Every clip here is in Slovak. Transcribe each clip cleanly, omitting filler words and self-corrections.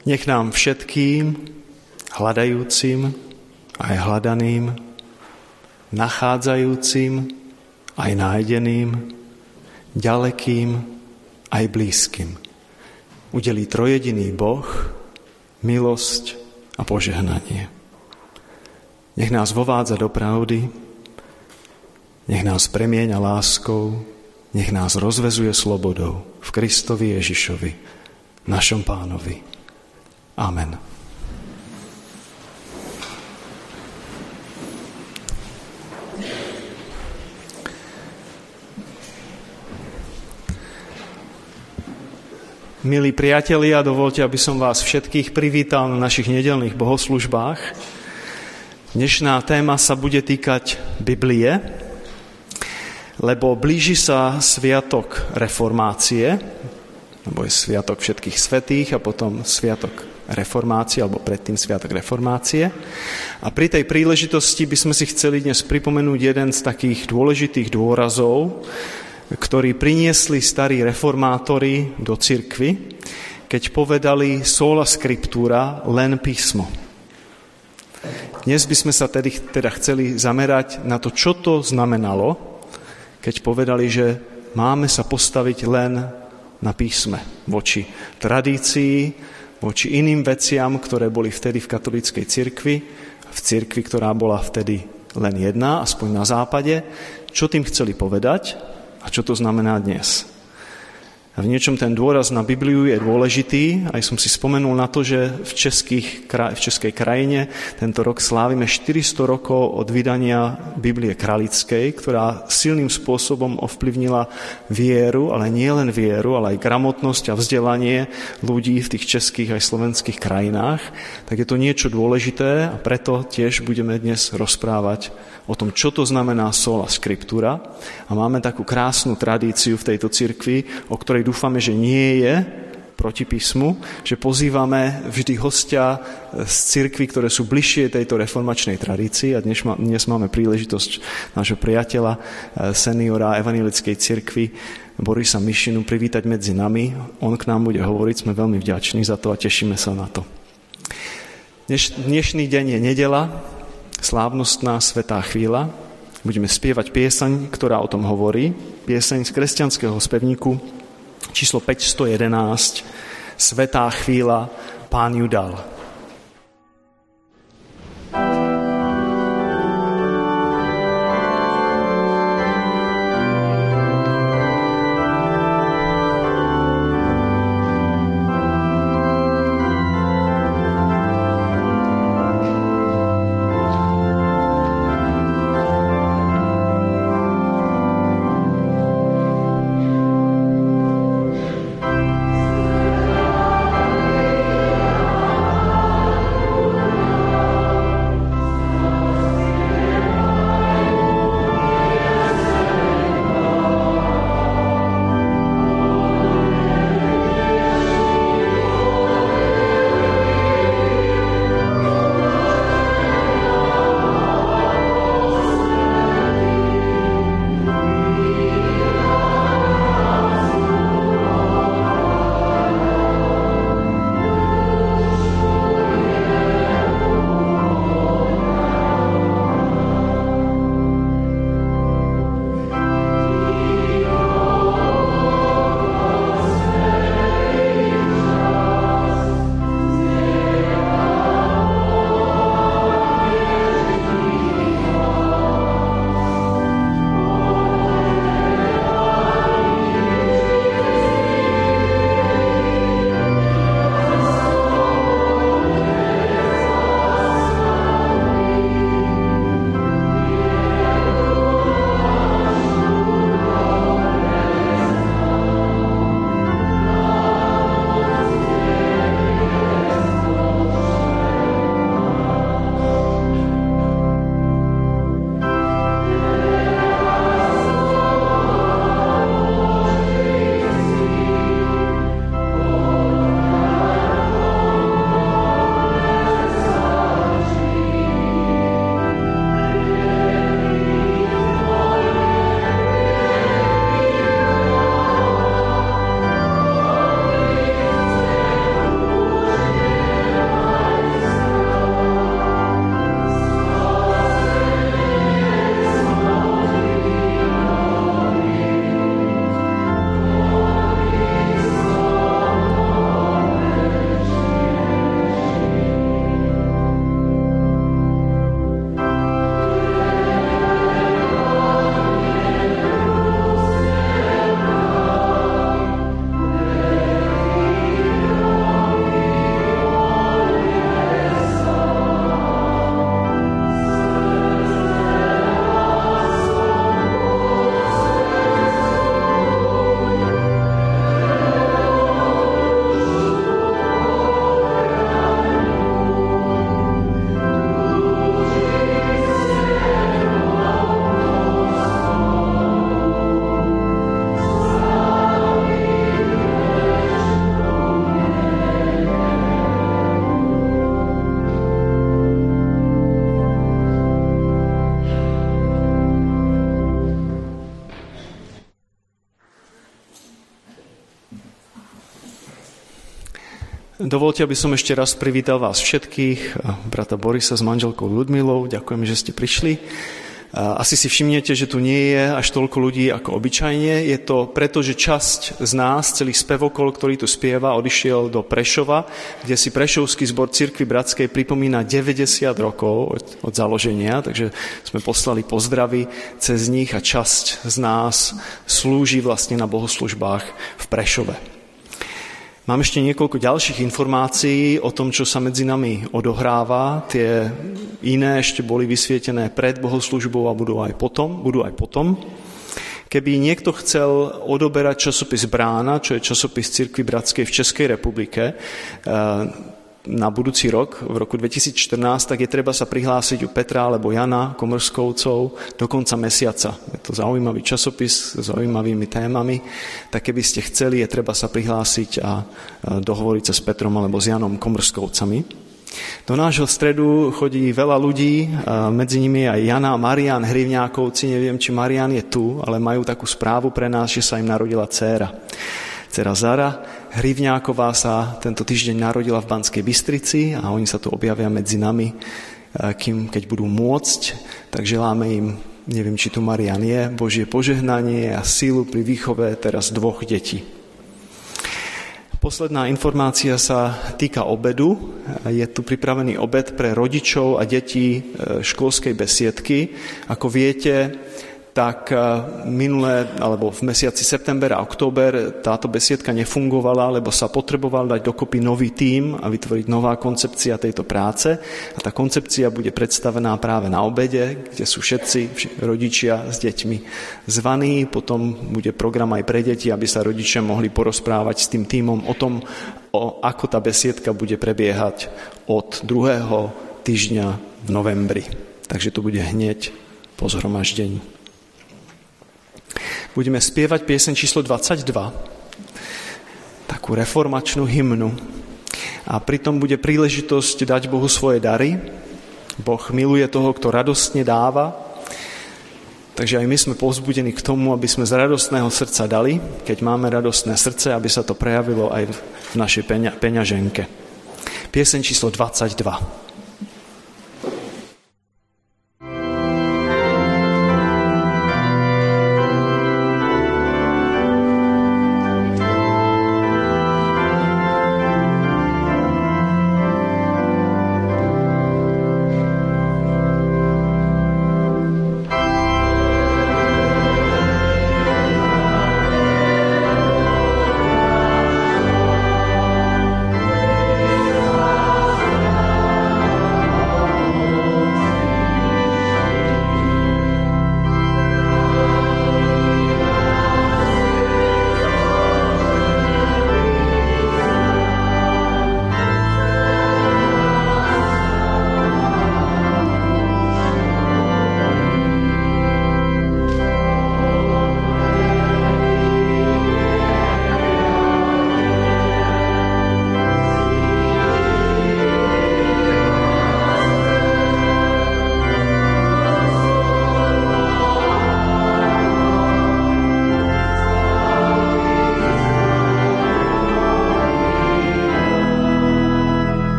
Nech nám všetkým, hľadajúcim aj hľadaným, nachádzajúcim aj nájdeným, ďalekým aj blízkym udelí trojjediný Boh milosť a požehnanie. Nech nás vovádza do pravdy, nech nás premieňa láskou, nech nás rozvezuje slobodou v Kristovi Ježišovi, našom Pánovi. Amen. Milí priatelia, dovoľte, aby som vás všetkých privítal na našich nedeľných bohoslužbách. Dnešná téma sa bude týkať Biblie, lebo blíži sa sviatok reformácie, lebo je sviatok všetkých svätých a potom sviatok reformácie, alebo predtým sviatok reformácie. A pri tej príležitosti by sme si chceli dnes pripomenúť jeden z takých dôležitých dôrazov, ktorí priniesli starí reformátori do cirkvi, keď povedali sola scriptura, len písmo. Dnes by sme sa teda chceli zamerať na to, čo to znamenalo, keď povedali, že máme sa postaviť len na písme voči tradícii, voči iným veciam, ktoré boli vtedy v katolíckej cirkvi, v cirkvi, ktorá bola vtedy len jedna, aspoň na západe. Čo tým chceli povedať? A čo to znamená dnes? A v niečom ten dôraz na Bibliu je dôležitý. Aj som si spomenul na to, že v českej krajine tento rok slávime 400 rokov od vydania Biblie Kralickej, ktorá silným spôsobom ovplyvnila vieru, ale nie len vieru, ale aj gramotnosť a vzdelanie ľudí v tých českých aj slovenských krajinách. Tak je to niečo dôležité a preto tiež budeme dnes rozprávať o tom, čo to znamená sola scriptura. A máme takú krásnu tradíciu v tejto cirkvi, o ktorej dúfame, že nie je proti písmu, že pozývame vždy hostia z cirkvi, ktoré sú bližšie tejto reformačnej tradícii. A dnes máme príležitosť nášho priateľa, seniora evanjelickej cirkvi Borisa Mišinu privítať medzi nami. On k nám bude hovoriť, sme veľmi vďační za to a tešíme sa na to. Dnešný deň je nedeľa, slávnostná svätá chvíľa. Budeme spievať pieseň, ktorá o tom hovorí. Pieseň z kresťanského spevníku číslo 511. Svätá chvíľa, Pán ju dal. Amen. Dovoľte, aby som ešte raz privítal vás všetkých, brata Borisa s manželkou Ľudmilou. Ďakujem, že ste prišli. Asi si všimnete, že tu nie je až toľko ľudí ako obyčajne. Je to preto, že časť z nás, celý spevokol, ktorý tu spieva, odišiel do Prešova, kde si Prešovský zbor Cirkvi Bratskej pripomína 90 rokov od založenia, takže sme poslali pozdravy cez nich a časť z nás slúži vlastne na bohoslužbách v Prešove. Mám ešte niekoľko ďalších informácií o tom, čo sa medzi nami odohráva. Tie iné ešte boli vysvietené pred bohoslužbou a budú aj potom. Keby niekto chcel odoberať časopis Brána, čo je časopis Cirkvi Bratskej v Českej republike, na budúci rok, v roku 2014, tak je treba sa prihlásiť u Petra alebo Jana Komrskovcov do konca mesiaca. Je to zaujímavý časopis s zaujímavými témami, tak keby ste chceli, je treba sa prihlásiť a dohovoriť sa s Petrom alebo s Janom Komrskovcami. Do nášho stredu chodí veľa ľudí, medzi nimi aj Jana a Marián Hrivňákovci, neviem, či Marián je tu, ale majú takú správu pre nás, že sa im narodila dcéra. Dcera Zara Hrivňáková sa tento týždeň narodila v Banskej Bystrici a oni sa tu objavia medzi nami, keď budú môcť. Tak želáme im, neviem, či tu Marián je, Božie požehnanie a sílu pri výchove teraz 2 detí. Posledná informácia sa týka obedu. Je tu pripravený obed pre rodičov a detí školskej besiedky. Ako viete, tak minulé, alebo v mesiaci september a október táto besiedka nefungovala, lebo sa potreboval dať dokopy nový tím a vytvoriť nová koncepcia tejto práce. A tá koncepcia bude predstavená práve na obede, kde sú všetci rodičia s deťmi zvaní. Potom bude program aj pre deti, aby sa rodičia mohli porozprávať s tým tímom o tom, ako tá besiedka bude prebiehať od 2. týždňa v novembri. Takže to bude hneď po zhromaždení. Budeme spievať pieseň číslo 22, takú reformačnú hymnu. A pritom bude príležitosť dať Bohu svoje dary. Boh miluje toho, kto radostne dáva. Takže aj my sme povzbudení k tomu, aby sme z radostného srdca dali, keď máme radostné srdce, aby sa to prejavilo aj v našej peňaženke. Pieseň číslo 22.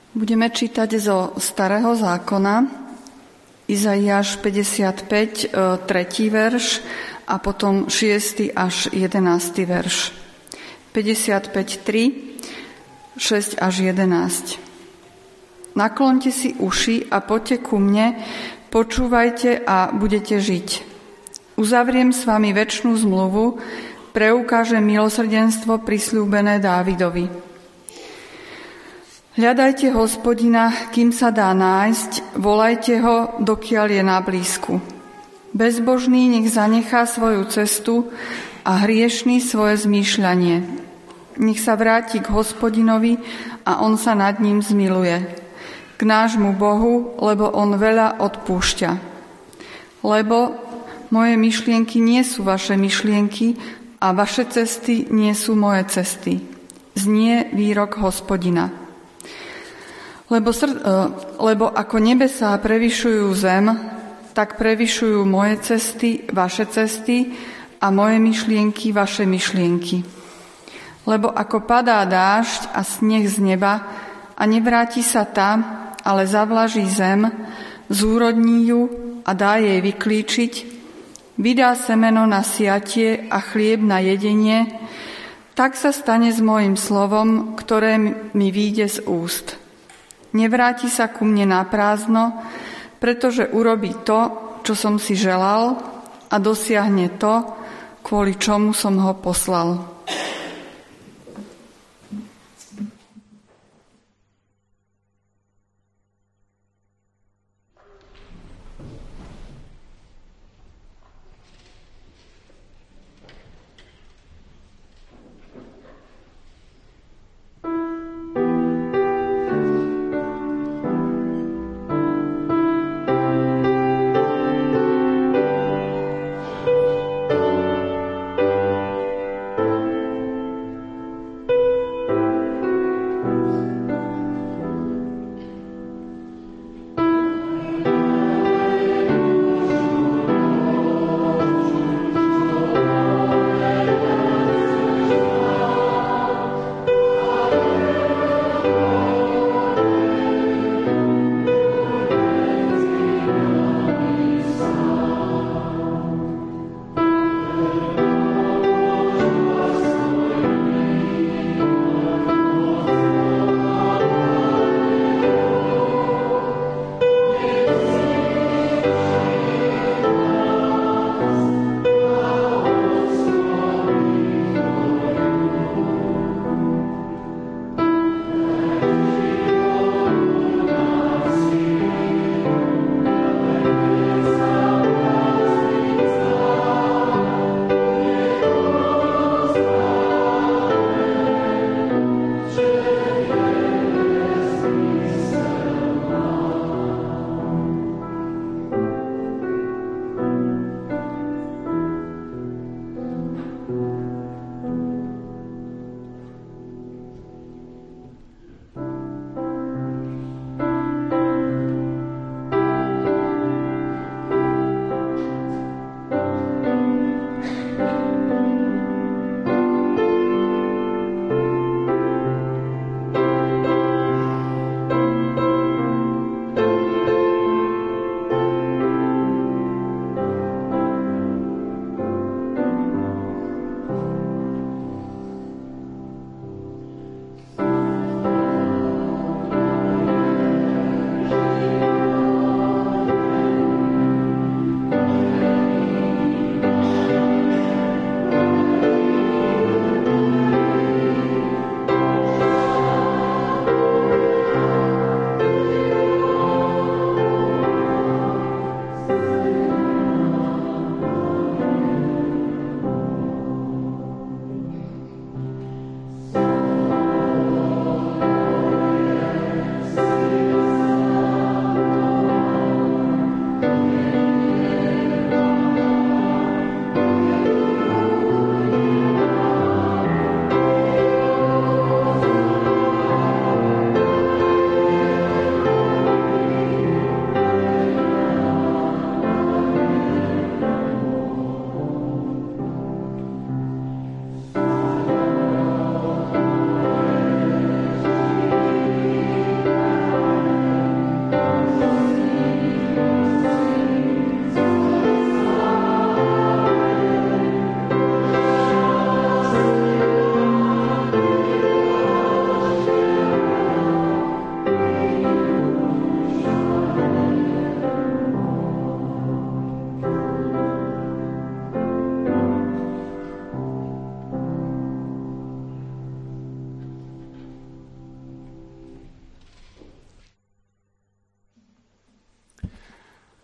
Budeme čítať zo Starého zákona, Izaiáš 55, 3. verš a potom 6. až 11. verš. 55, 3, 6 až 11. Naklonte si uši a poďte ku mne, počúvajte a budete žiť. Uzavriem s vami večnú zmluvu, preukážem milosrdenstvo prisľúbené Dávidovi. Hľadajte Hospodina, kým sa dá nájsť, volajte ho, dokiaľ je na blízku. Bezbožný nech zanechá svoju cestu a hriešný svoje zmýšľanie. Nech sa vráti k Hospodinovi a on sa nad ním zmiluje. K nášmu Bohu, lebo on veľa odpúšťa. Lebo moje myšlienky nie sú vaše myšlienky a vaše cesty nie sú moje cesty. Znie výrok Hospodina. Lebo ako nebesá prevyšujú zem, tak prevyšujú moje cesty, vaše cesty a moje myšlienky, vaše myšlienky. Lebo ako padá dážď a sneh z neba a nevráti sa tam, ale zavlaží zem, zúrodní ju a dá jej vyklíčiť, vydá semeno na siatie a chlieb na jedenie, tak sa stane s mojím slovom, ktoré mi vyjde z úst. Nevráti sa ku mne na prázdno, pretože urobí to, čo som si želal a dosiahne to, kvôli čomu som ho poslal.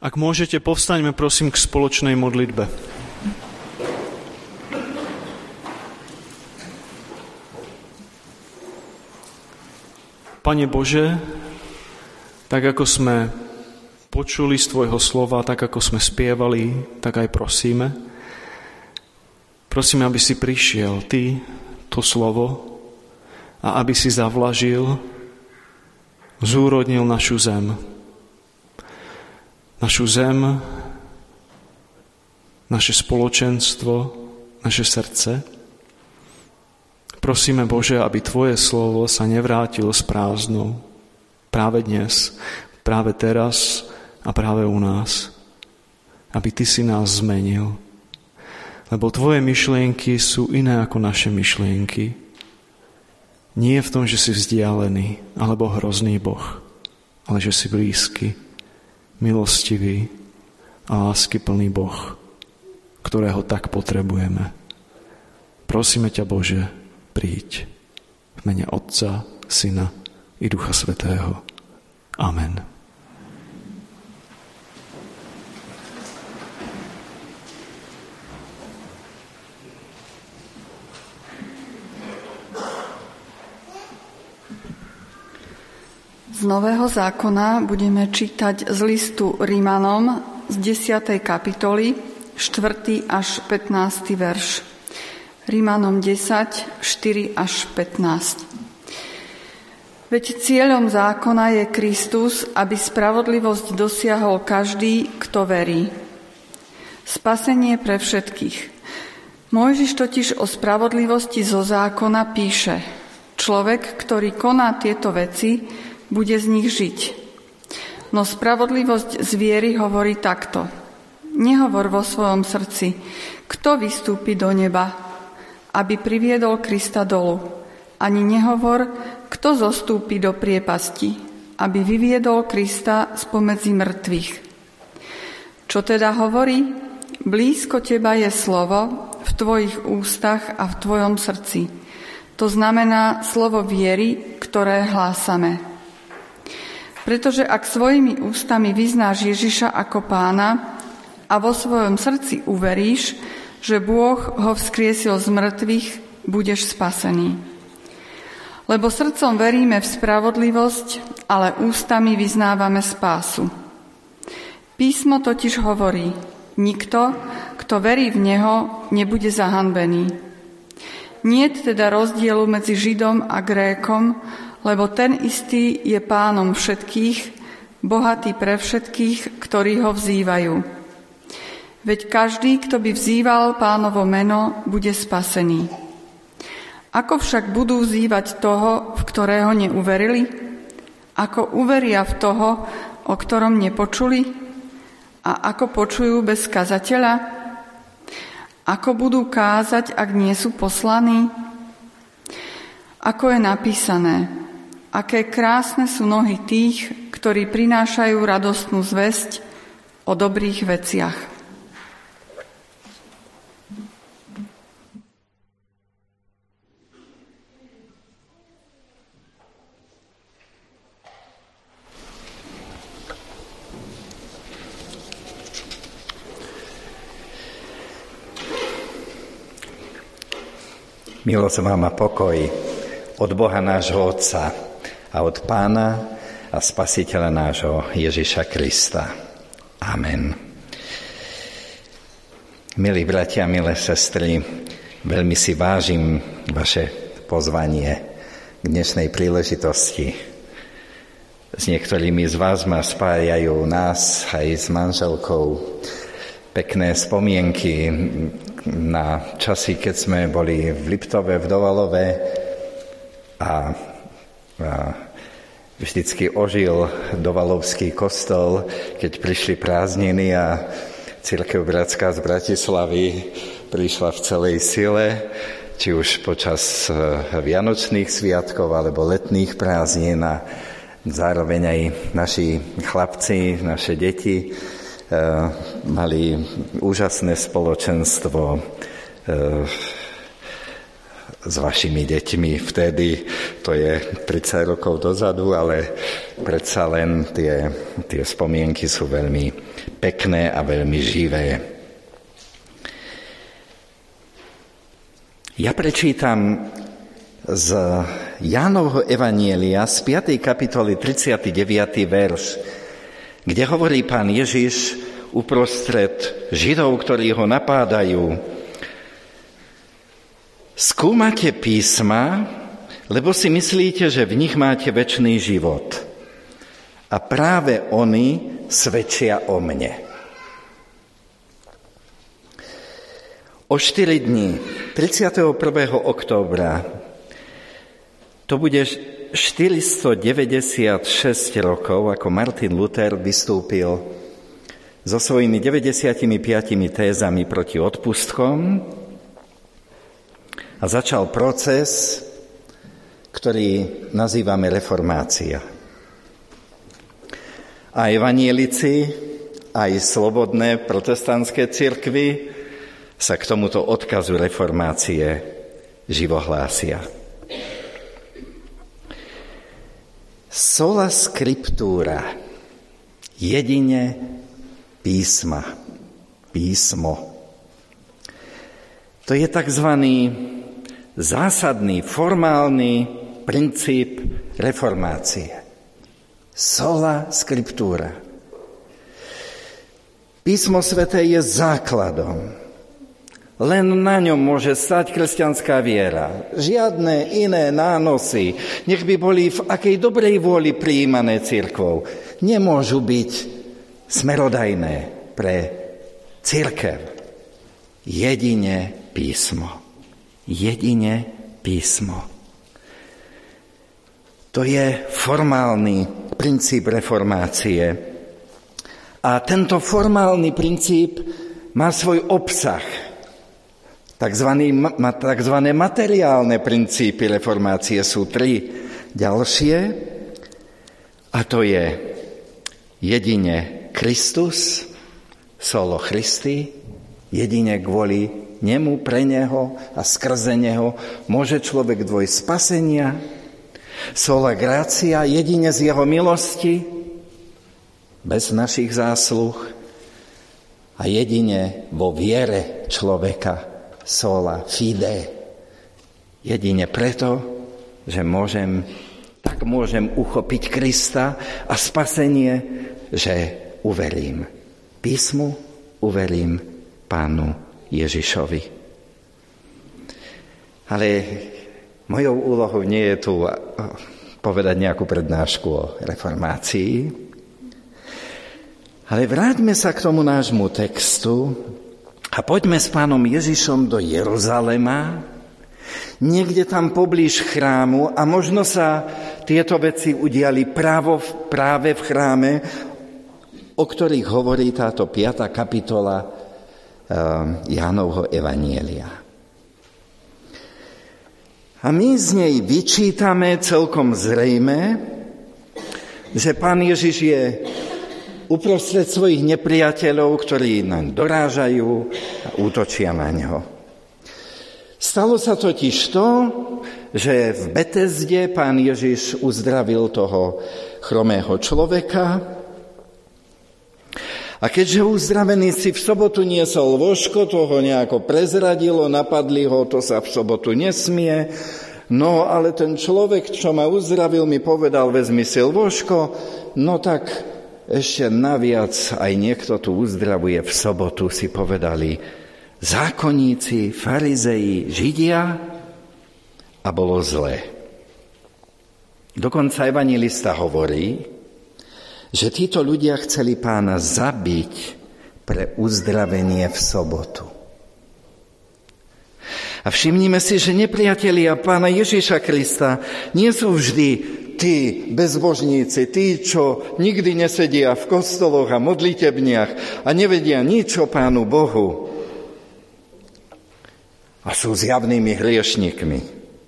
Ak môžete, povstaňme prosím k spoločnej modlitbe. Pane Bože, tak ako sme počuli z Tvojho slova, tak ako sme spievali, tak aj prosíme. Prosíme, aby si prišiel Ty, to slovo, a aby si zavlažil, zúrodnil našu zem. Našu zem, naše spoločenstvo, naše srdce. Prosíme, Bože, aby Tvoje slovo sa nevrátilo s prázdnou práve dnes, práve teraz a práve u nás. Aby Ty si nás zmenil. Lebo Tvoje myšlienky sú iné ako naše myšlienky. Nie v tom, že si vzdialený alebo hrozný Boh, ale že si blízky, milostivý a láskyplný Boh, ktorého tak potrebujeme. Prosíme ťa, Bože, príď v mene Otca, Syna i Ducha Svätého. Amen. Z Nového zákona budeme čítať z listu Rímanom z 10. kapitoly 4. až 15. verš. Rímanom 10, 4 až 15. Veď cieľom zákona je Kristus, aby spravodlivosť dosiahol každý, kto verí. Spasenie pre všetkých. Mojžiš totiž o spravodlivosti zo zákona píše: človek, ktorý koná tieto veci, bude z nich žiť. No spravodlivosť z viery hovorí takto: nehovor vo svojom srdci, kto vystúpi do neba, aby priviedol Krista dolu. Ani nehovor, kto zostúpi do priepasti, aby vyviedol Krista spomedzi mŕtvych. Čo teda hovorí? Blízko teba je slovo, v tvojich ústach a v tvojom srdci. To znamená slovo viery, ktoré hlásame. Pretože ak svojimi ústami vyznáš Ježiša ako Pána a vo svojom srdci uveríš, že Bôh ho vzkriesil z mŕtvych, budeš spasený. Lebo srdcom veríme v spravodlivosť, ale ústami vyznávame spásu. Písmo totiž hovorí: nikto, kto verí v Neho, nebude zahanbený. Niet teda rozdielu medzi Židom a Grékom, lebo ten istý je Pánom všetkých, bohatý pre všetkých, ktorí ho vzývajú. Veď každý, kto by vzýval Pánovo meno, bude spasený. Ako však budú vzývať toho, v ktorého neuverili? Ako uveria v toho, o ktorom nepočuli? A ako počujú bez kazateľa? Ako budú kázať, ak nie sú poslaní? Ako je napísané: aké krásne sú nohy tých, ktorí prinášajú radostnú zvesť o dobrých veciach. Milosť vám a pokoj od Boha nášho Otca a od Pána a Spasiteľa nášho Ježiša Krista. Amen. Milí bratia, milé sestry, veľmi si vážim vaše pozvanie k dnešnej príležitosti. S niektorými z vás ma spájajú nás aj s manželkou pekné spomienky na časy, keď sme boli v Liptove, v Dovalove a vždycky ožil Dovalovský kostol, keď prišli prázdniny a Cirkev bratská z Bratislavy prišla v celej sile, či už počas vianočných sviatkov alebo letných prázdnin, a zároveň aj naši chlapci, naše deti mali úžasné spoločenstvo s vašimi deťmi vtedy, to je 30 rokov dozadu, ale predsa len tie spomienky sú veľmi pekné a veľmi živé. Ja prečítam z Jánovho evanjelia z 5. kapitoly 39. verš, kde hovorí Pán Ježiš uprostred Židov, ktorí ho napádajú: skúmate písma, lebo si myslíte, že v nich máte večný život. A práve oni svedčia o mne. O 4 dní, 31. októbra, to bude 496 rokov, ako Martin Luther vystúpil so svojimi 95 tézami proti odpustkom a začal proces, ktorý nazývame reformácia. A evanjelici, aj slobodné protestantské cirkvy sa k tomuto odkazu reformácie živohlásia. Sola scriptura, jedine písma, písmo. To je takzvaný zásadný, formálny princíp reformácie. Sola scriptura. Písmo sväté je základom. Len na ňom môže stať kresťanská viera. Žiadne iné nánosy, nech by boli v akej dobrej vôli prijímané cirkvou, nemôžu byť smerodajné pre cirkev. Jedine písmo. Jedine písmo. To je formálny princíp reformácie. A tento formálny princíp má svoj obsah. Takzvané materiálne princípy reformácie sú 3 ďalšie. A to je jedine Kristus, solo Christi, jedine kvôli nemu, pre neho a skrze neho môže človek dôjsť spasenia, sola gratia, jedine z jeho milosti, bez našich zásluh a jedine vo viere človeka, sola fide, jedine preto, že môžem uchopiť Krista a spasenie, že uverím písmu, uverím Pánu Ježišovi. Ale mojou úlohou nie je tu povedať nejakú prednášku o reformácii, ale vráťme sa k tomu nášmu textu a poďme s Pánom Ježišom do Jeruzalema, niekde tam poblíž chrámu, a možno sa tieto veci udiali práve v chráme, o ktorých hovorí táto 5. kapitola Jánovho evanjelia. A my z nej vyčítame celkom zrejme, že Pán Ježiš je uprostred svojich nepriateľov, ktorí naň dorážajú a útočia na ňo. Stalo sa totiž to, že v Betesde Pán Ježiš uzdravil toho chromého človeka. A keďže uzdravený si v sobotu niesol vožko, to ho nejako prezradilo, napadli ho, to sa v sobotu nesmie. No ale ten človek, čo ma uzdravil, mi povedal, vezmi si vožko, no tak ešte naviac aj niekto tu uzdravuje v sobotu, si povedali zákonníci, farizei, Židia, a bolo zle. Dokonca evanjelista hovorí, že títo ľudia chceli Pána zabiť pre uzdravenie v sobotu. A všimnime si, že nepriatelia Pána Ježiša Krista nie sú vždy tí bezbožníci, tí, čo nikdy nesedia v kostoloch a modlitebniach a nevedia nič o Pánu Bohu a sú zjavnými hriešnikmi.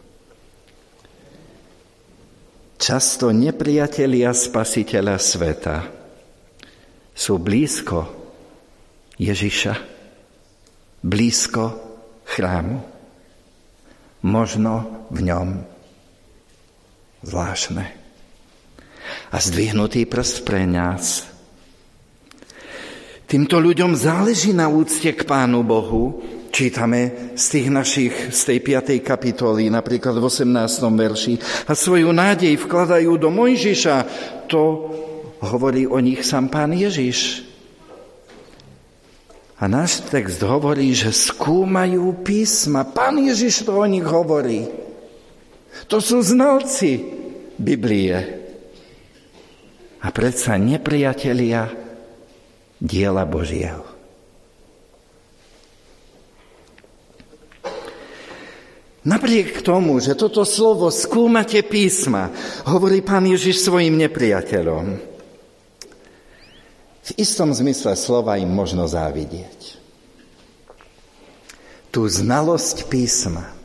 Často nepriatelia Spasiteľa sveta sú blízko Ježiša, blízko chrámu. možno v ňom zvláštne. A zdvihnutý prst pre nás. Týmto ľuďom záleží na úcte k Pánu Bohu. Čítame z tej 5. kapitoly, napríklad v 18. verši. A svoju nádej vkladajú do Mojžiša. To hovorí o nich sám Pán Ježiš. A náš text hovorí, že skúmajú písma. Pán Ježiš to o nich hovorí. To sú znalci Biblie. A predsa nepriatelia diela Božieho. Napriek tomu, že toto slovo skúmate písma, hovorí Pán Ježiš svojim nepriateľom, v istom zmysle slova im možno závidieť. Tú znalosť písma.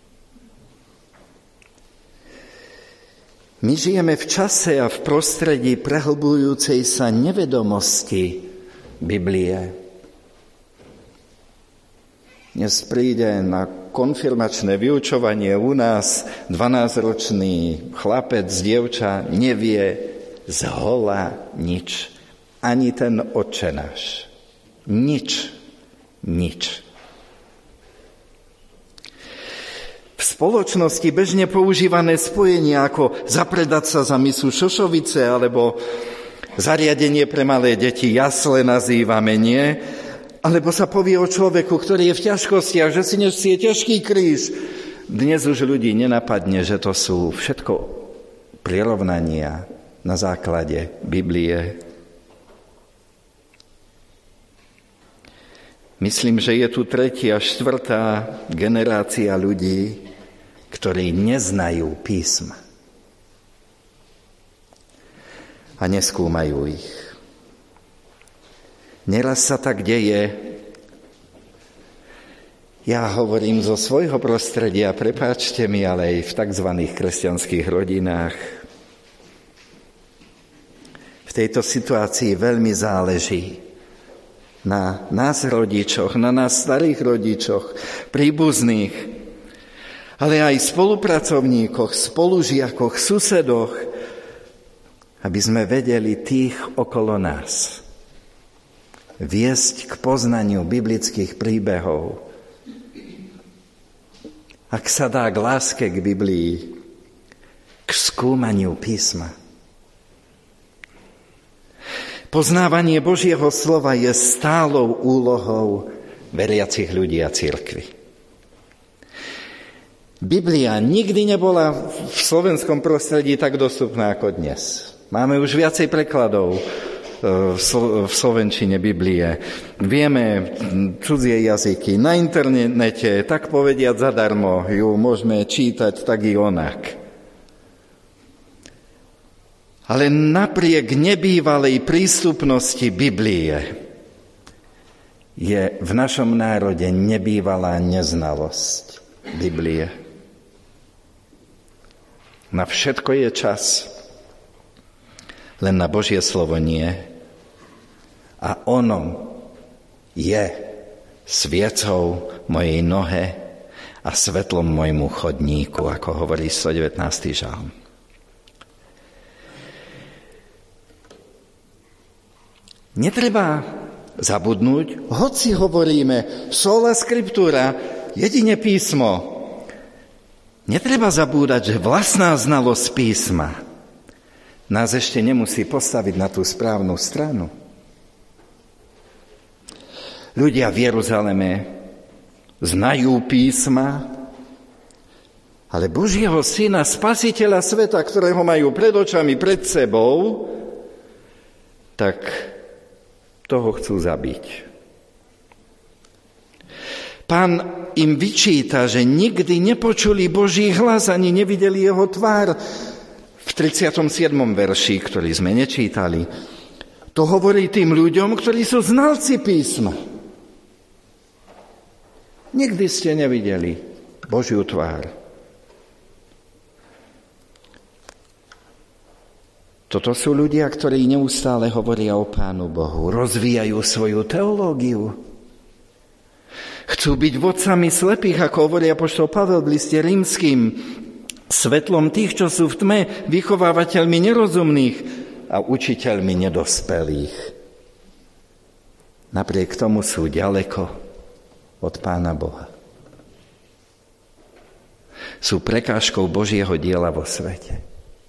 My žijeme v čase a v prostredí prehlbujúcej sa nevedomosti Biblie. Dnes príde na konfirmačné vyučovanie u nás 12-ročný chlapec, dievča, nevie zhola nič. Ani ten Otčenáš. Nič. V spoločnosti bežne používané spojenia ako zapredať sa za misu šošovice alebo zariadenie pre malé deti jasle nazývame, nie? Alebo sa povie o človeku, ktorý je v ťažkostiach, že si nesie ťažký kríž. Dnes už ľudí nenapadne, že to sú všetko prirovnania na základe Biblie. Myslím, že je tu 3. a 4. generácia ľudí, ktorí neznajú písma a neskúmajú ich. Neraz sa tak deje. Ja hovorím zo svojho prostredia, prepáčte mi, ale aj v tzv. Kresťanských rodinách. V tejto situácii veľmi záleží na nás rodičoch, na nás starých rodičoch, príbuzných, ale aj spolupracovníkoch, spolužiakoch, susedoch, aby sme vedeli tých okolo nás viesť k poznaniu biblických príbehov. Ak sa dá k láske k Biblii, k skúmaniu písma. Poznávanie Božieho slova je stálou úlohou veriacich ľudí a cirkvi. Biblia nikdy nebola v slovenskom prostredí tak dostupná ako dnes. Máme už viacej prekladov v slovenčine Biblie. Vieme cudzie jazyky. Na internete, tak povediať zadarmo, ju môžeme čítať tak i onak. Ale napriek nebývalej prístupnosti Biblie je v našom národe nebývalá neznalosť Biblie. Na všetko je čas, len na Božie slovo nie. A ono je sviecou mojej nohe a svetlom môjmu chodníku, ako hovorí 119. žalm. Netreba zabudnúť, hoci hovoríme sola scriptura, jedine písmo. Netreba zabúdať, že vlastná znalosť písma nás ešte nemusí postaviť na tú správnu stranu. Ľudia v Jeruzaleme znajú písma, ale Božieho syna, spasiteľa sveta, ktorého majú pred očami, pred sebou, tak toho chcú zabiť. Pán im vyčíta, že nikdy nepočuli Boží hlas, ani nevideli jeho tvár. V 37. verši, ktorý sme nečítali, to hovorí tým ľuďom, ktorí sú znalci písma. Nikdy ste nevideli Božiu tvár. Toto sú ľudia, ktorí neustále hovoria o Pánu Bohu, rozvíjajú svoju teológiu. Chcú Chcú byť vodcami slepých, ako hovorí apoštol Pavel v liste Rímskym, svetlom tých, čo sú v tme, vychovávateľmi nerozumných a učiteľmi nedospelých. Napriek tomu sú ďaleko od Pána Boha. Sú prekážkou Božieho diela vo svete.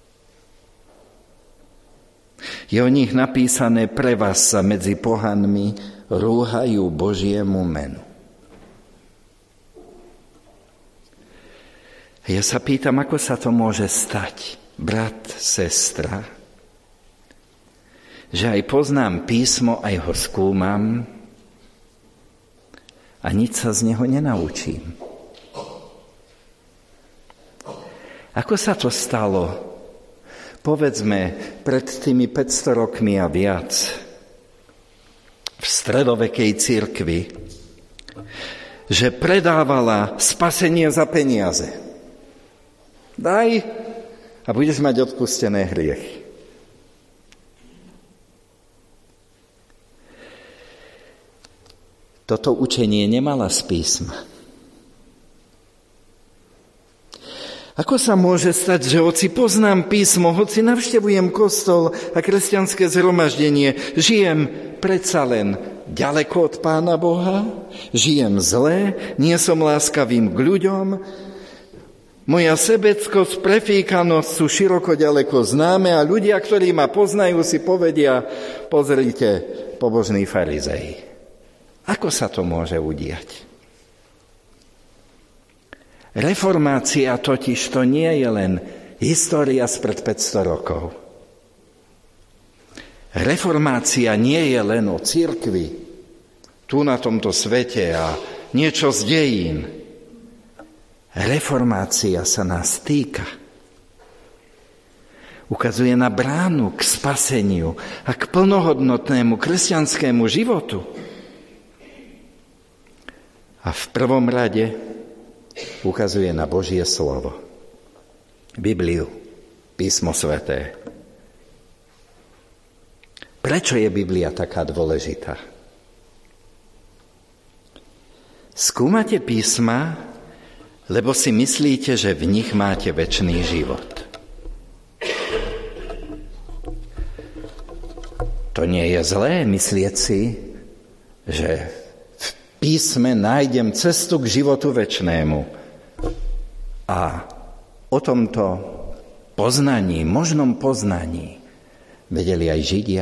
Je o nich napísané: pre vás sa medzi pohanmi rúhajú Božiemu menu. Ja sa pýtam, ako sa to môže stať, brat, sestra, že aj poznám písmo, aj ho skúmam a nič sa z neho nenaučím. Ako sa to stalo, povedzme, pred tými 500 rokmi a viac v stredovekej cirkvi, že predávala spasenie za peniaze? Daj a budeš mať odpustené hriechy. Toto učenie nemala z písma. Ako sa môže stať, že hoci poznám písmo, hoci navštevujem kostol a kresťanské zhromaždenie, žijem predsa len ďaleko od Pána Boha? Žijem zle? Nie som láskavým k ľuďom? Moja sebeckosť, prefíkanosť sú široko ďaleko známe a ľudia, ktorí ma poznajú, si povedia: pozrite, pobožný farizej. Ako sa to môže udiať? Reformácia totiž to nie je len história spred 500 rokov. Reformácia nie je len o cirkvi, tu na tomto svete a niečo z dejín. Reformácia sa nás týka. Ukazuje na bránu k spaseniu a k plnohodnotnému kresťanskému životu. A v prvom rade ukazuje na Božie slovo. Bibliu, písmo sväté. Prečo je Biblia taká dôležitá? Skúmate písma, lebo si myslíte, že v nich máte večný život. To nie je zlé myslieť si, že v písme nájdem cestu k životu večnému. A o tomto poznaní, možnom poznaní, vedeli aj Židia.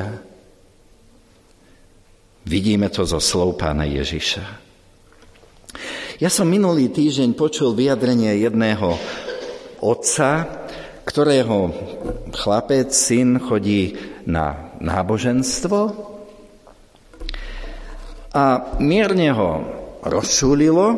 Vidíme to zo slov Pána Ježiša. Ja som minulý týždeň počul vyjadrenie jedného otca, ktorého chlapec, syn chodí na náboženstvo a mierne ho rozčúlilo,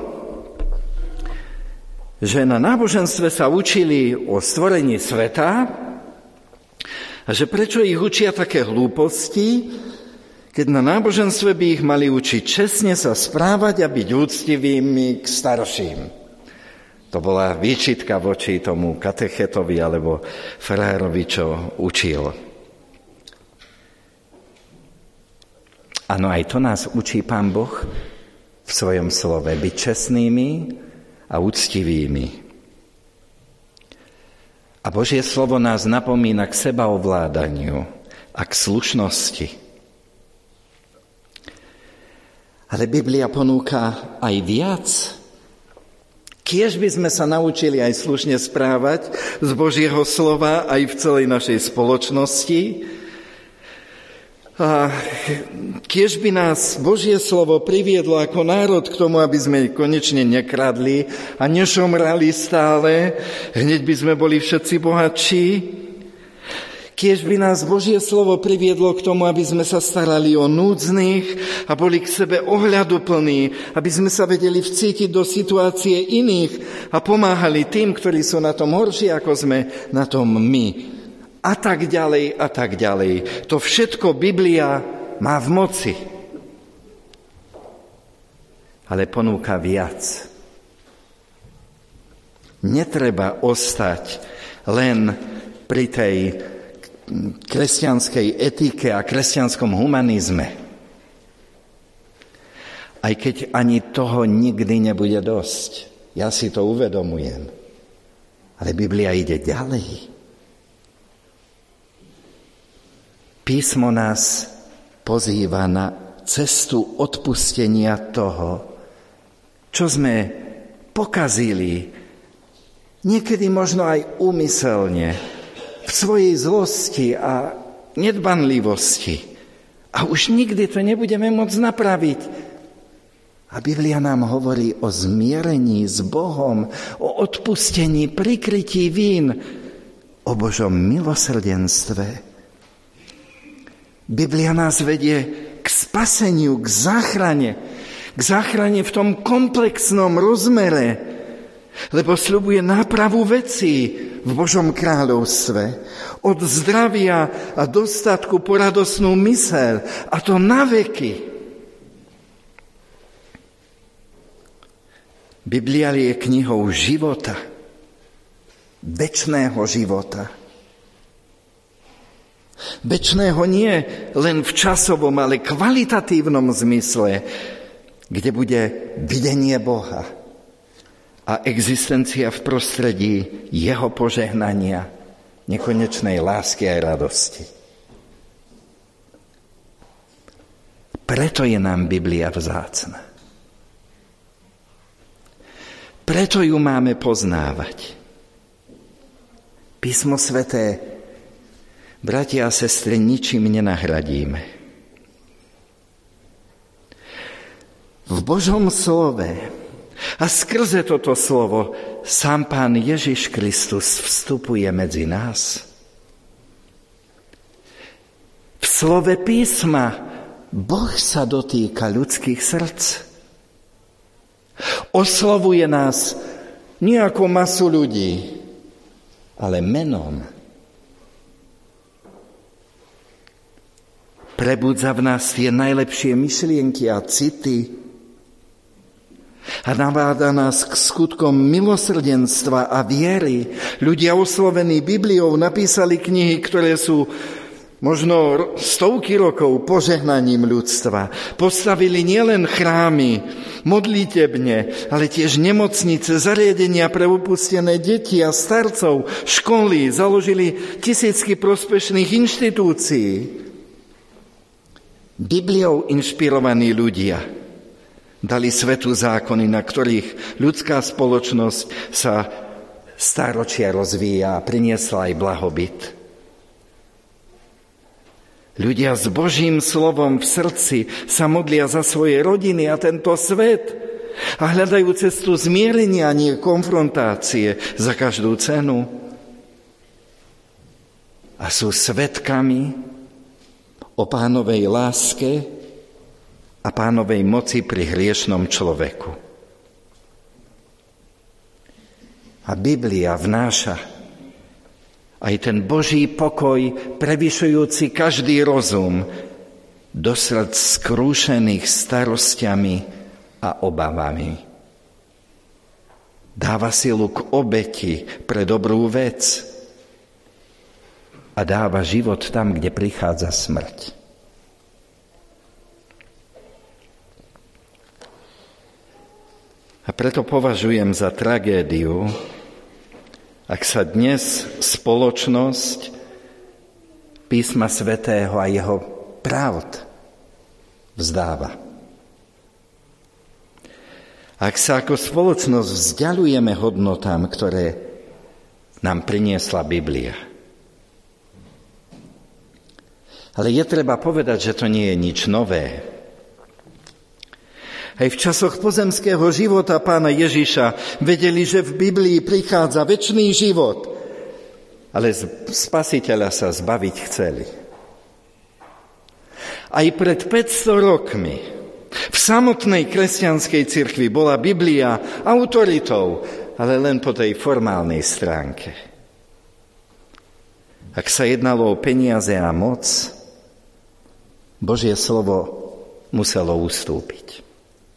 že na náboženstve sa učili o stvorení sveta a že prečo ich učia také hlúposti, keď na náboženstve by ich mali učiť čestne sa správať a byť úctivými k starším. To bola výčitka voči tomu katechetovi alebo farárovi, čo učil. Áno, aj to nás učí Pán Boh v svojom slove, byť čestnými a úctivými. A Božie slovo nás napomína k sebaovládaniu a k slušnosti. Ale Biblia ponúka aj viac. Kiež by sme sa naučili aj slušne správať z Božieho slova aj v celej našej spoločnosti. A kiež by nás Božie slovo priviedlo ako národ k tomu, aby sme konečne nekradli a nešomrali stále, hneď by sme boli všetci bohatší. Kiež by nás Božie slovo priviedlo k tomu, aby sme sa starali o núdznych a boli k sebe ohľaduplní, aby sme sa vedeli vcítiť do situácie iných a pomáhali tým, ktorí sú na tom horšie, ako sme na tom my. A tak ďalej, a tak ďalej. To všetko Biblia má v moci. Ale ponúka viac. Netreba ostať len pri tej kresťanskej etike a kresťanskom humanizme. Aj keď ani toho nikdy nebude dosť. Ja si to uvedomujem. Ale Biblia ide ďalej. Písmo nás pozýva na cestu odpustenia toho, čo sme pokazili, niekedy možno aj úmyselne, v svojej zlosti a nedbanlivosti. A už nikdy to nebudeme môcť napraviť. A Biblia nám hovorí o zmierení s Bohom, o odpustení, prikrytí vín, o Božom milosrdenstve. Biblia nás vedie k spaseniu, k záchrane v tom komplexnom rozmere, lebo sľubuje nápravu vecí v Božom kráľovstve. Od zdravia a dostatku po radosnú myseľ, a to na veky. Biblia je knihou života, večného života. Večného nie len v časovom, ale kvalitatívnom zmysle, kde bude videnie Boha a existencia v prostredí jeho požehnania, nekonečnej lásky a radosti. Preto je nám Biblia vzácna. Preto ju máme poznávať. Písmo sväté, bratia a sestry, ničím nenahradíme. V Božom slove a skrze toto slovo sám Pán Ježiš Kristus vstupuje medzi nás. V slove písma Boh sa dotýka ľudských srdc. Oslovuje nás nie ako masu ľudí, ale menom. Prebudza v nás tie najlepšie myšlienky a city a naváda nás k skutkom milosrdenstva a viery. Ľudia oslovení Bibliou napísali knihy, ktoré sú možno stovky rokov požehnaním ľudstva. Postavili nielen chrámy, modlitebne, ale tiež nemocnice, zariadenia pre opustené deti a starcov, školy, založili tisícky prospešných inštitúcií. Bibliou inšpirovaní ľudia dali svetu zákony, na ktorých ľudská spoločnosť sa stáročia rozvíja a priniesla aj blahobyt. Ľudia s Božím slovom v srdci sa modlia za svoje rodiny a tento svet a hľadajú cestu zmierenia, nie konfrontácie za každú cenu. A sú svedkami o Pánovej láske a Pánovej moci pri hriešnom človeku. A Biblia vnáša aj ten Boží pokoj, prevyšujúci každý rozum, do srdc skrúšených starosťami a obavami. Dáva silu k obeti pre dobrú vec a dáva život tam, kde prichádza smrť. A preto považujem za tragédiu, ak sa dnes spoločnosť Písma svätého a jeho pravd vzdáva. Ak sa ako spoločnosť vzdialujeme hodnotám, ktoré nám priniesla Biblia. Ale je treba povedať, že to nie je nič nové. Aj v časoch pozemského života Pána Ježiša vedeli, že v Biblii prichádza večný život, ale Spasiteľa sa zbaviť chceli. Aj pred 500 rokmi v samotnej kresťanskej cirkvi bola Biblia autoritou, ale len po tej formálnej stránke. Ak sa jednalo o peniaze a moc, Božie slovo muselo ustúpiť.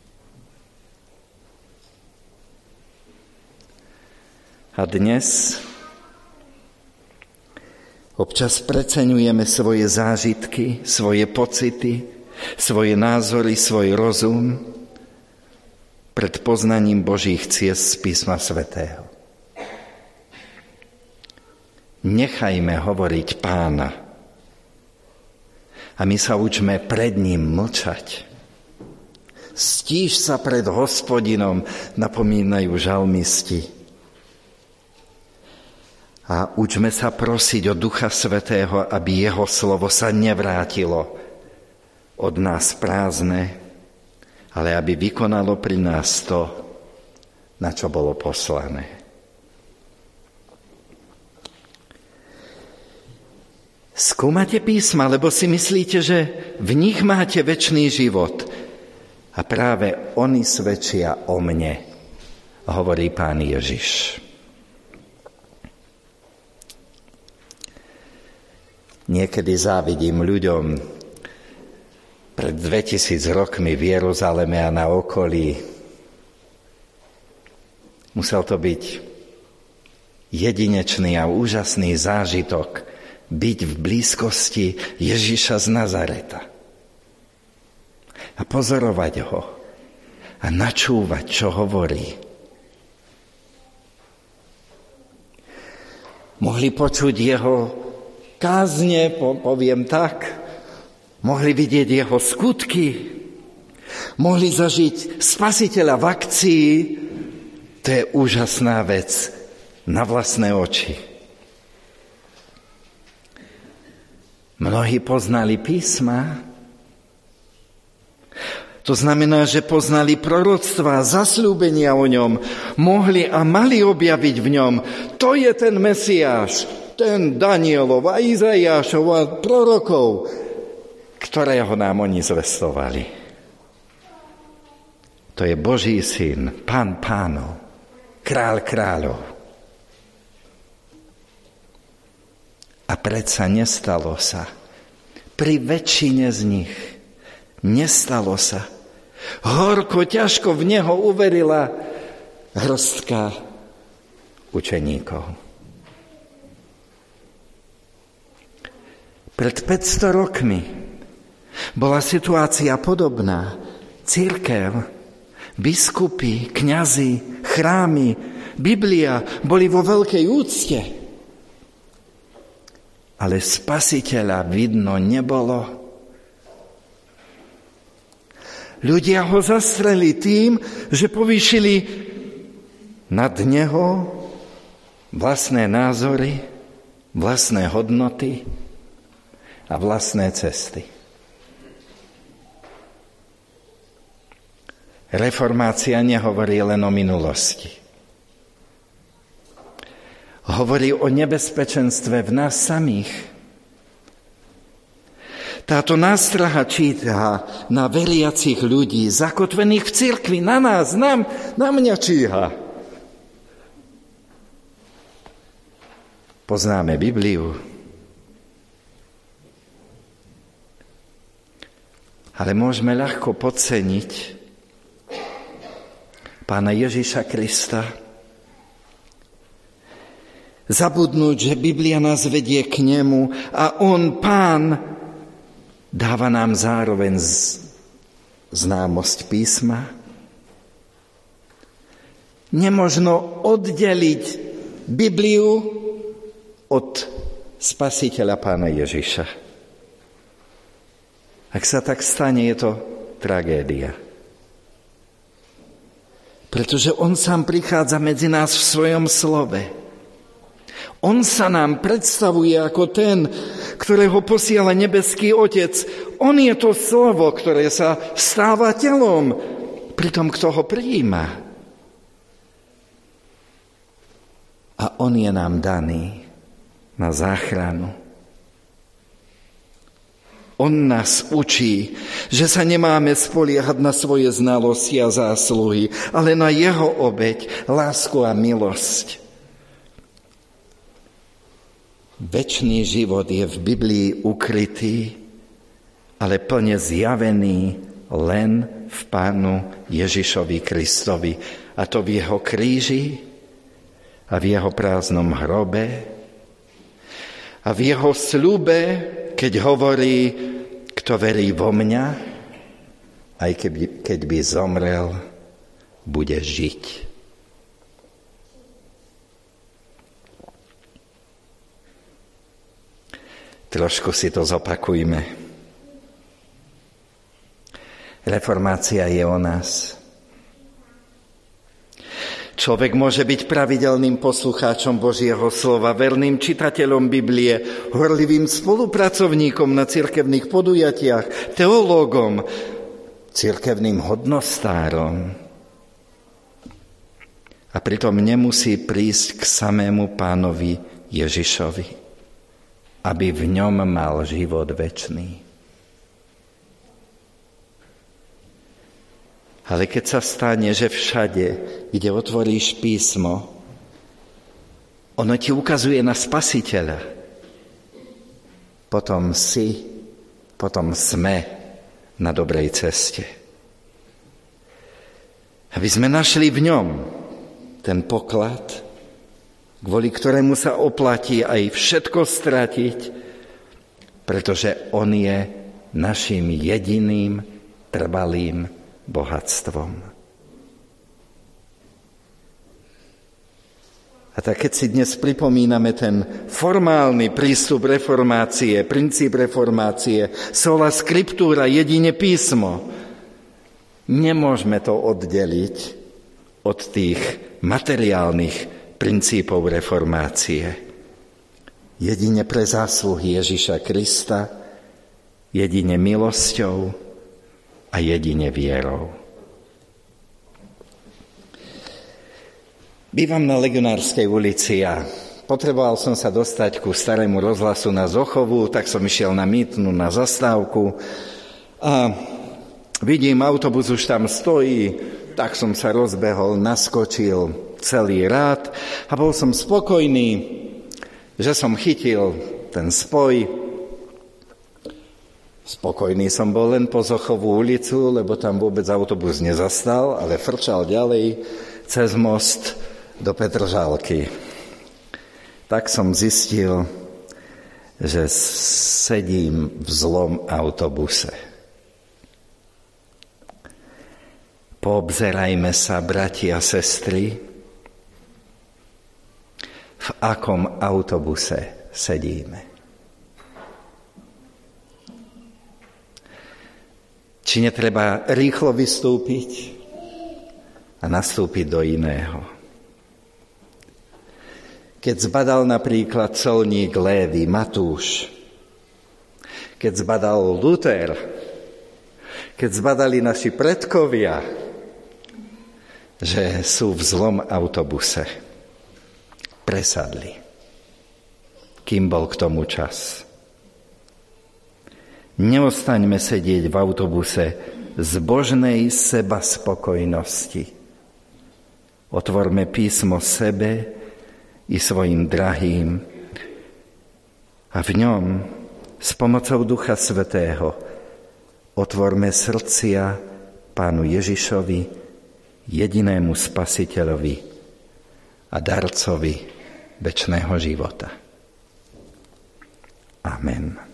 A dnes občas preceňujeme svoje zážitky, svoje pocity, svoje názory, svoj rozum pred poznaním Božích ciest z písma svätého. Nechajme hovoriť Pána a my sa učme pred ním mlčať. Stíš sa pred Hospodinom, napomínajú žalmisti. A učme sa prosiť od Ducha Svätého, aby jeho slovo sa nevrátilo od nás prázdne, ale aby vykonalo pri nás to, na čo bolo poslané. Skúmate písma, lebo si myslíte, že v nich máte večný život. A práve oni svedčia o mne, hovorí Pán Ježiš. Niekedy závidím ľuďom pred 2000 rokmi v Jeruzaleme a na okolí. Musel to byť jedinečný a úžasný zážitok byť v blízkosti Ježiša z Nazareta. A pozorovať ho a načúvať, čo hovorí. Mohli počuť jeho kázne, poviem tak, mohli vidieť jeho skutky, mohli zažiť Spasiteľa v akcii. To je úžasná vec na vlastné oči. Mnohí poznali písma. To znamená, že poznali proroctvá, zasľúbenia o ňom, mohli a mali objaviť v ňom. To je ten Mesiáš, ten Danielov a Izaiášov a prorokov, ktorého nám oni zvestovali. To je Boží syn, Pán pánov, Kráľ kráľov. A predsa nestalo sa. Pri väčšine z nich nestalo sa. Horko, ťažko v neho uverila hrstka učeníkov. Pred 500 rokmi bola situácia podobná. Cirkev, biskupy, kňazi, chrámy, Biblia boli vo veľkej úcte. Ale Spasiteľa vidno nebolo. Ľudia ho zastreli tým, že povýšili nad neho vlastné názory, vlastné hodnoty a vlastné cesty. Reformácia nehovorí len o minulosti. Hovorí o nebezpečenstve v nás samých. Táto nástraha číha na veriacich ľudí, zakotvených v cirkvi, na nás, na mňa číha. Poznáme Bibliu, ale môžeme ľahko podceniť Pána Ježiša Krista, zabudnúť, že Biblia nás vedie k nemu a on, Pán, dáva nám zároveň známosť písma. Nemožno oddeliť Bibliu od Spasiteľa Pána Ježiša. Ak sa tak stane, je to tragédia. Pretože on sám prichádza medzi nás v svojom slove. On sa nám predstavuje ako ten, ktorého posiela nebeský Otec. On je to slovo, ktoré sa stáva telom pri tom, kto ho prijíma. A on je nám daný na záchranu. On nás učí, že sa nemáme spoliehať na svoje znalosti a zásluhy, ale na jeho obeť, lásku a milosť. Večný život je v Biblii ukrytý, ale plne zjavený len v Pánu Ježišovi Kristovi. A to v jeho kríži a v jeho prázdnom hrobe a v jeho sľube, keď hovorí, kto verí vo mňa, aj keď by zomrel, bude žiť. Trošku si to zopakujme. Reformácia je o nás. Človek môže byť pravidelným poslucháčom Božieho slova, verným čitateľom Biblie, horlivým spolupracovníkom na cirkevných podujatiach, teológom, cirkevným hodnostárom. A pritom nemusí prísť k samému Pánovi Ježišovi, aby v ňom mal život večný. Ale keď sa stane, že všade, kde otvoríš písmo, ono ti ukazuje na Spasiteľa, potom sme na dobrej ceste. Aby sme našli v ňom ten poklad, kvôli ktorému sa oplatí aj všetko stratiť, pretože on je našim jediným trvalým bohatstvom. A tak keď si dnes pripomíname ten formálny prístup reformácie, princíp reformácie, sola scriptura, jedine písmo, nemôžeme to oddeliť od tých materiálnych princípov reformácie. Jedine pre zásluhy Ježiša Krista, jedine milosťou a jedine vierou. Bývam na Legionárskej ulici a potreboval som sa dostať ku starému rozhlasu na Zochovu, tak som išiel na Mýtnu, na zastávku a vidím, autobus už tam stojí, tak som sa rozbehol, naskočil celý rád a bol som spokojný, že som chytil ten spoj. Spokojný som bol len po Zochovú ulicu, lebo tam vôbec autobus nezastal, ale frčal ďalej cez most do Petržalky. Tak som zistil, že sedím v zlom autobuse. Poobzerajme sa, bratia a sestry, v akom autobuse sedíme. Či netreba rýchlo vystúpiť a nastúpiť do iného. Keď zbadal napríklad colník Lévy, Matúš, keď zbadal Luther, keď zbadali naši predkovia, že sú v zlom autobuse, presadli, kým bol k tomu čas. Neostaňme sedieť v autobuse z božnej sebaspokojnosti. Otvorme písmo sebe i svojim drahým a v ňom s pomocou Ducha Svätého otvorme srdcia Pánu Ježišovi, jedinému Spasiteľovi a darcovi večného života. Amen.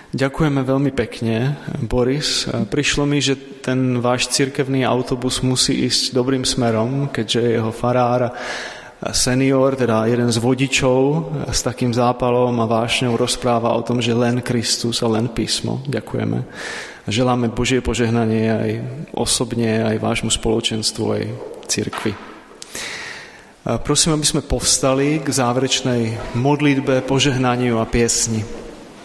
Ďakujeme veľmi pekne, Boris. Prišlo mi, že ten váš cirkevný autobus musí ísť dobrým smerom, keďže jeho farár senior, teda jeden z vodičov s takým zápalom a vášňou rozpráva o tom, že len Kristus a len písmo. Ďakujeme. Želáme Božie požehnanie aj osobne, aj vášmu spoločenstvu, aj cirkvi. Prosím, aby sme povstali k záverečnej modlitbe, požehnaniu a piesni.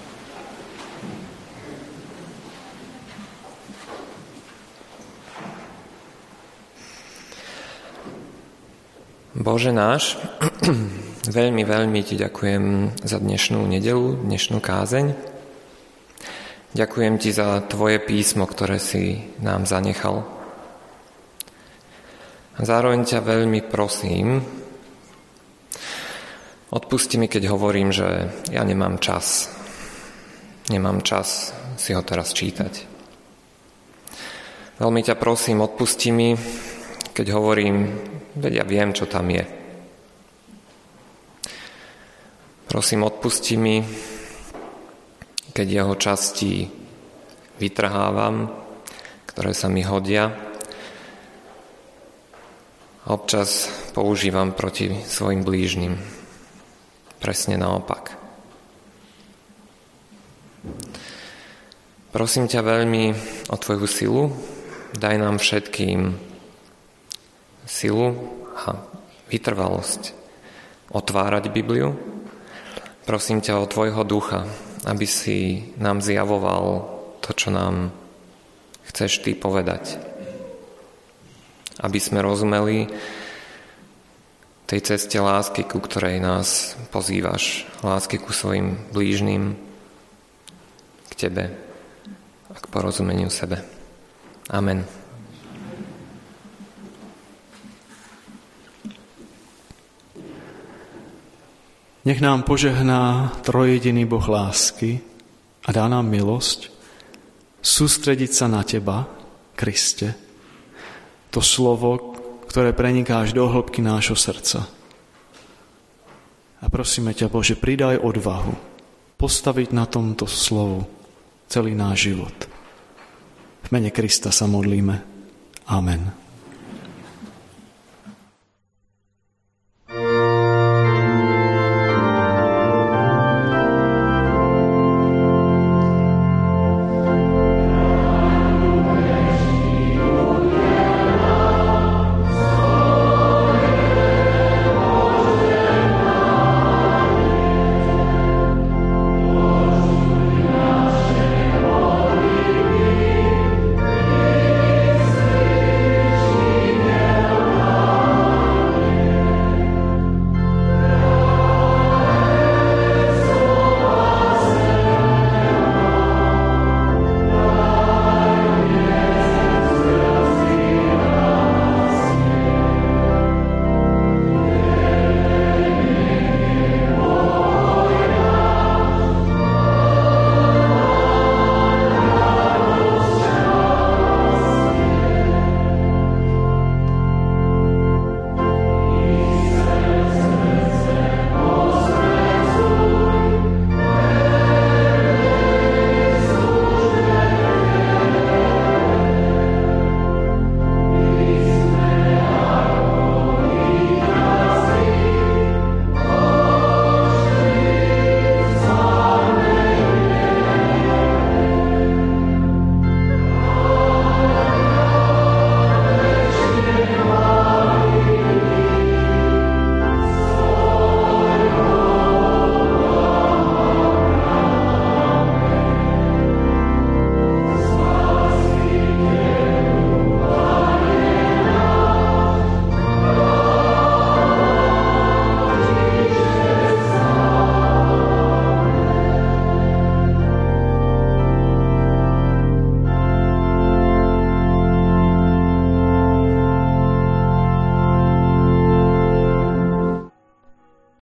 Bože náš, veľmi, veľmi Ti ďakujem za dnešnú nedeľu, dnešnú kázeň. Ďakujem Ti za Tvoje písmo, ktoré si nám zanechal. A zároveň ťa veľmi prosím, odpusti mi, keď hovorím, že ja nemám čas. Nemám čas si ho teraz čítať. Veľmi ťa prosím, odpusti mi, keď hovorím, veď ja viem, čo tam je. Prosím, odpusti mi, keď jeho časti vytrhávam, ktoré sa mi hodia. Občas používam proti svojim blížnym. Presne naopak. Prosím ťa veľmi o Tvoju silu. Daj nám všetkým silu a vytrvalosť otvárať Bibliu. Prosím ťa o Tvojho ducha, aby si nám zjavoval to, čo nám chceš Ty povedať. Aby sme rozumeli tej ceste lásky, ku ktorej nás pozývaš. Lásky ku svojim blížnym, k Tebe a k porozumeniu sebe. Amen. Nech nám požehná trojjediný Boh lásky a dá nám milosť sústrediť sa na Teba, Kriste, to slovo, ktoré preniká až do hĺbky nášho srdca. A prosíme ťa, Bože, pridaj odvahu postaviť na tomto slovu celý náš život. V mene Krista sa modlíme. Amen.